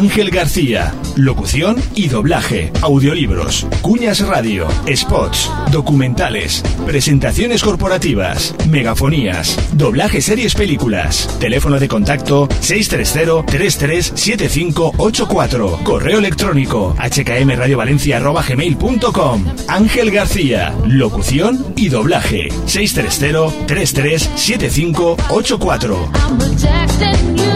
Ángel García. Locución y doblaje. Audiolibros, cuñas radio, spots, documentales, presentaciones corporativas, megafonías, doblaje series películas. Teléfono de contacto 630-337584. Correo electrónico hkmradiovalencia@gmail.com. Ángel García. Locución y doblaje 630-337584.